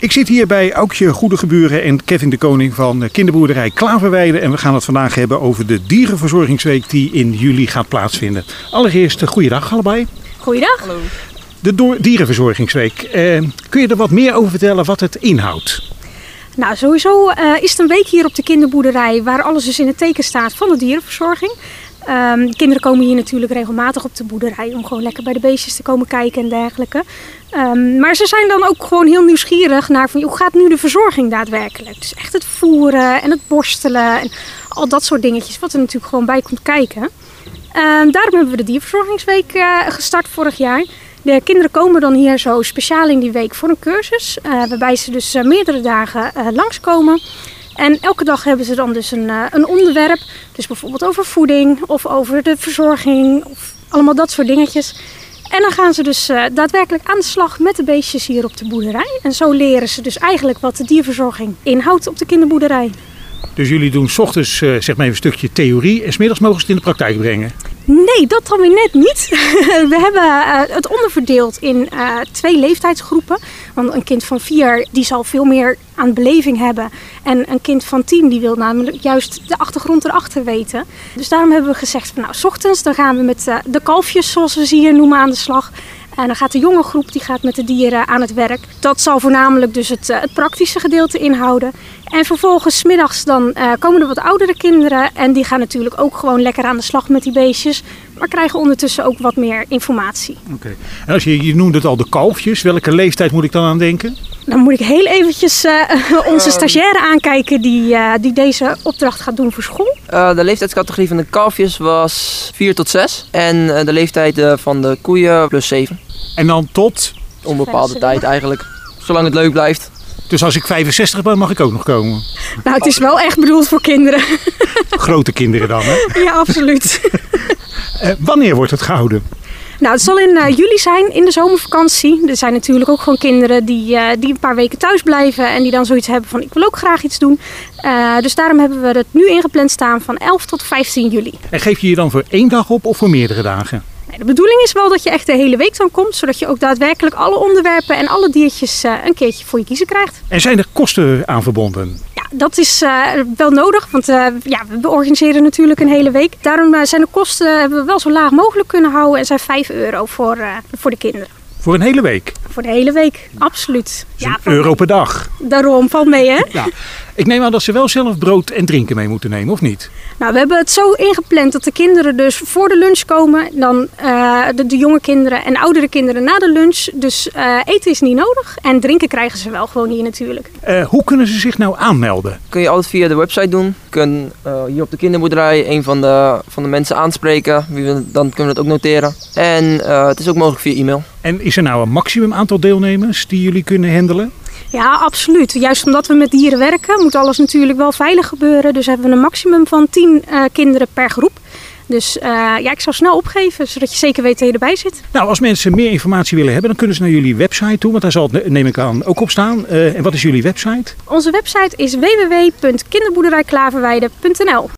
Ik zit hier bij Aukje Goedegeburen en Kevin de Koning van kinderboerderij Klaverweide. En we gaan het vandaag hebben over de dierenverzorgingsweek die in juli gaat plaatsvinden. Allereerst, goeiedag allebei. Goeiedag. Hallo. De dierenverzorgingsweek. Kun je er wat meer over vertellen wat het inhoudt? Nou, sowieso is het een week hier op de kinderboerderij waar alles dus in het teken staat van de dierenverzorging. Kinderen komen hier natuurlijk regelmatig op de boerderij om gewoon lekker bij de beestjes te komen kijken en dergelijke. Maar ze zijn dan ook gewoon heel nieuwsgierig naar van, hoe gaat nu de verzorging daadwerkelijk? Dus echt het voeren en het borstelen en al dat soort dingetjes wat er natuurlijk gewoon bij komt kijken. Daarom hebben we de dierverzorgingsweek gestart vorig jaar. De kinderen komen dan hier zo speciaal in die week voor een cursus, waarbij ze dus meerdere dagen langskomen. En elke dag hebben ze dan dus een onderwerp, dus bijvoorbeeld over voeding of over de verzorging of allemaal dat soort dingetjes. En dan gaan ze dus daadwerkelijk aan de slag met de beestjes hier op de boerderij. En zo leren ze dus eigenlijk wat de dierverzorging inhoudt op de kinderboerderij. Dus jullie doen 's ochtends zeg maar even een stukje theorie en 's middags mogen ze het in de praktijk brengen? Nee, dat dan weer net niet. We hebben het onderverdeeld in 2 leeftijdsgroepen. Want een kind van 4 die zal veel meer aan beleving hebben. En een kind van 10 die wil namelijk juist de achtergrond erachter weten. Dus daarom hebben we gezegd van 's ochtends dan gaan we met de kalfjes zoals we ze hier noemen aan de slag. En dan gaat de jonge groep die gaat met de dieren aan het werk. Dat zal voornamelijk dus het praktische gedeelte inhouden. En vervolgens 's middags dan komen er wat oudere kinderen. En die gaan natuurlijk ook gewoon lekker aan de slag met die beestjes. Maar krijgen ondertussen ook wat meer informatie. Oké. En als je noemde het al de kalfjes, welke leeftijd moet ik dan aan denken? Dan moet ik heel eventjes onze stagiaire aankijken die deze opdracht gaat doen voor school. De leeftijdscategorie van de kalfjes was 4 tot 6. En de leeftijd van de koeien plus 7. En dan tot? Onbepaalde tijd eigenlijk. Zolang het leuk blijft. Dus als ik 65 ben, mag ik ook nog komen? Nou, het is wel echt bedoeld voor kinderen. Grote kinderen dan, hè? Ja, absoluut. Wanneer wordt het gehouden? Nou, het zal in juli zijn, in de zomervakantie. Er zijn natuurlijk ook gewoon kinderen die een paar weken thuis blijven en die dan zoiets hebben van, ik wil ook graag iets doen. Dus daarom hebben we het nu ingepland staan van 11 tot 15 juli. En geef je je dan voor 1 dag op of voor meerdere dagen? De bedoeling is wel dat je echt de hele week dan komt, zodat je ook daadwerkelijk alle onderwerpen en alle diertjes een keertje voor je kiezen krijgt. En zijn er kosten aan verbonden? Ja, dat is wel nodig, want we organiseren natuurlijk een hele week. Daarom zijn de kosten hebben we wel zo laag mogelijk kunnen houden en zijn €5 voor de kinderen. Voor een hele week? Voor de hele week, absoluut. Dus €1 per dag? Daarom, valt mee hè? Ja. Ik neem aan dat ze wel zelf brood en drinken mee moeten nemen, of niet? Nou, we hebben het zo ingepland dat de kinderen dus voor de lunch komen. Dan de jonge kinderen en oudere kinderen na de lunch. Dus eten is niet nodig. En drinken krijgen ze wel gewoon hier natuurlijk. Hoe kunnen ze zich nou aanmelden? Kun je altijd via de website doen. Je kunt hier op de kinderboerderij een van de mensen aanspreken. Dan kunnen we het ook noteren. En het is ook mogelijk via e-mail. En is er nou een maximum aantal deelnemers die jullie kunnen handelen? Ja, absoluut. Juist omdat we met dieren werken, moet alles natuurlijk wel veilig gebeuren. Dus hebben we een maximum van 10 kinderen per groep. Dus ik zou snel opgeven, zodat je zeker weet dat je erbij zit. Nou, als mensen meer informatie willen hebben, dan kunnen ze naar jullie website toe. Want daar zal het, neem ik aan, ook op staan. En wat is jullie website? Onze website is www.kinderboerderijklaverweide.nl.